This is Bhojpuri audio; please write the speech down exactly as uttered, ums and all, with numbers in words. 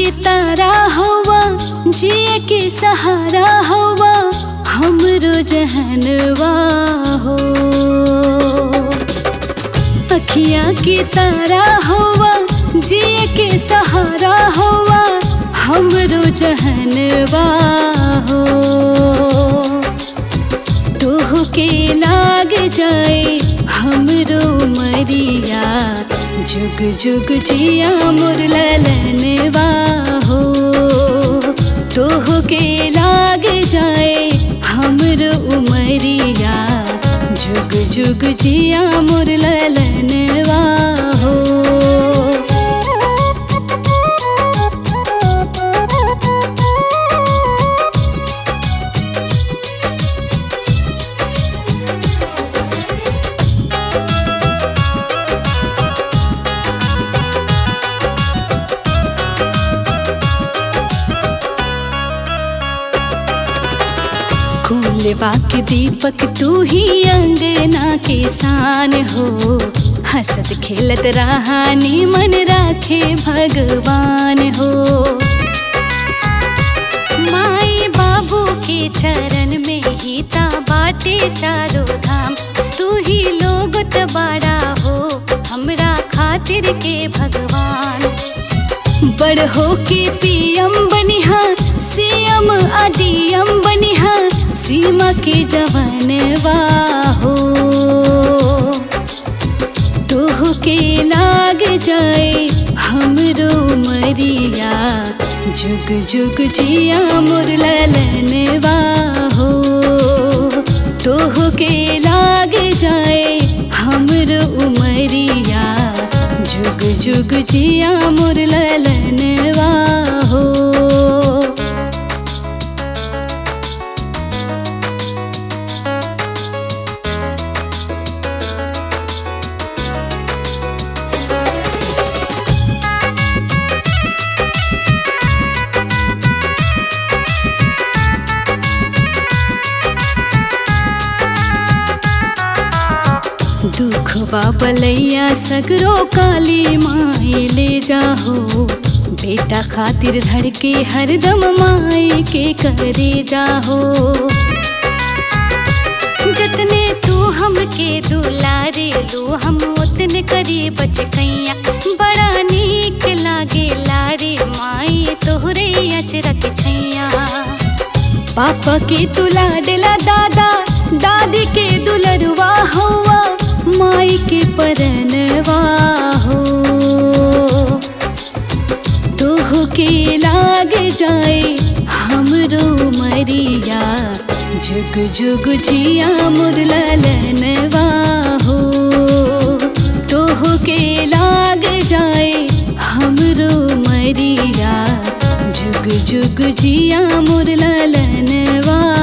के तारा हवा, जिए के सहारा हवा, हमरो जहनवा हो। अखियाँ के तारा हवा, जिए के सहारा हवा, हमरो जहनवा हो। तोह के लाग जाए हमरो मरिया, जुग जुग जिया मोर ललनवा हो। तोह के लाग जाए हमरो उमरिया, जुग जुग जिया मोर ललनवा हो। फूलवा के दीपक तू ही अंगना के शान हो। हंसत खेलत रहानी मन राखे भगवान हो। माई बाबू के चरण में ही ता बाटे चारों धाम, तू ही लोग त बड़ा हो हमरा खातिर के भगवान। बड़ हो के पीएम बनिहा, सीएम अडीएम बनिहा, सीमा के जवानवा हो। तोह के लाग जाए हमरो मरिया, जुग जुग जिया मोर ललनवा हो। तोह के लाग जाए हमरो उमरिया, जुग जुग जिया मोर ललनवा हो। दुख बाबलैया सगरो काली माई ले जाहो। बेटा खातिर धड़के हरदम माई के करे जाहो। जतने तू हमके दुलारे लो, हम उतने करी बचकैया। बड़ा नीक लागे लारे माई तोहरे अचरक छैया। पापा के तू लाडला दादा, दादी के दुलरवा हुआ, माई के परनवा हो। तोह के लाग जाए हमरो मरिया, जुग जुग जिया मोर ललनवा हो। तोह के लाग जाए हमरो मरिया, जुग जुग जिया मोर ललनवा।